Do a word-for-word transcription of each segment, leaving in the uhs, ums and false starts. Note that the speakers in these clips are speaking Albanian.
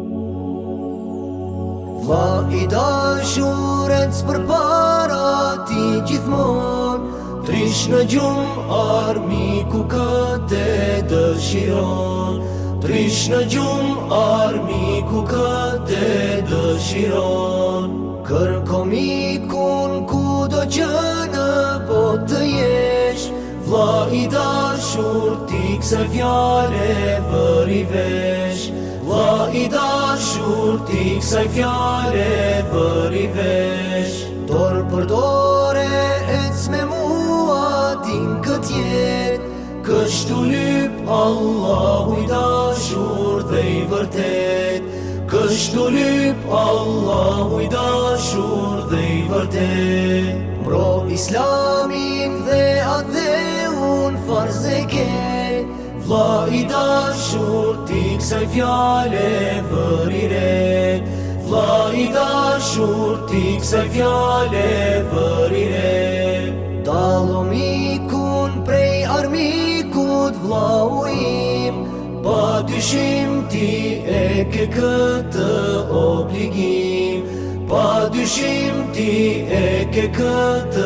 Vlla i dashuret për para ti gjithmon, trish në gjumë armiku këtë dëshiron. Trish në gjumë armiku këtë dëshiron. Kërko mikun kudo që në botë të jesh, vlla i dashur ti kësaj fjale vëri vesh. Vlla i dashur ti kësaj fjale vëri vesh. Dorë për dore ec me mua din kët jet, kështu lyp Allahu i dashur dhe i vërtet. Kështu lyp Allahu i dashur dhe i vërtet. Mbro islamin dhe atë dhe unë farz e ke, vlla i dashur ti kësaj fjale vëri re. Vlla i dashur ti kësaj fjale vëri re. Dallo mikun prej armikut vllau im, pa dyshim ti e ke këtë obligim. Pa dyshim ti e ke këtë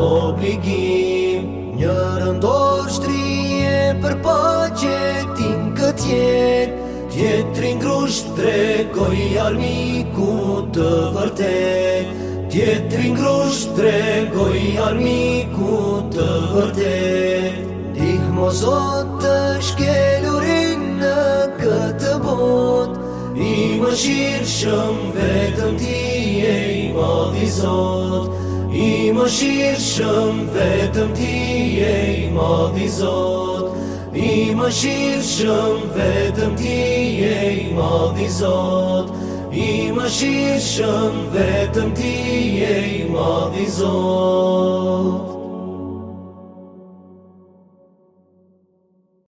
obligim. Njërën dorë shtrije për paqe tin këtë jet, tjetrin grusht tregoj armiku të vërtet. Tjetrin grusht tregoj armiku të vërtet. Ndihmo Zot të shkelurin në këtë bot, i mëshirshëm vetëm ti e i madhi Zot. I mëshirshëm vetëm ti e i madhi Zot. I mëshirshëm vetëm ti e i madhi Zot. I mëshirshëm vetëm ti e i madhi Zot.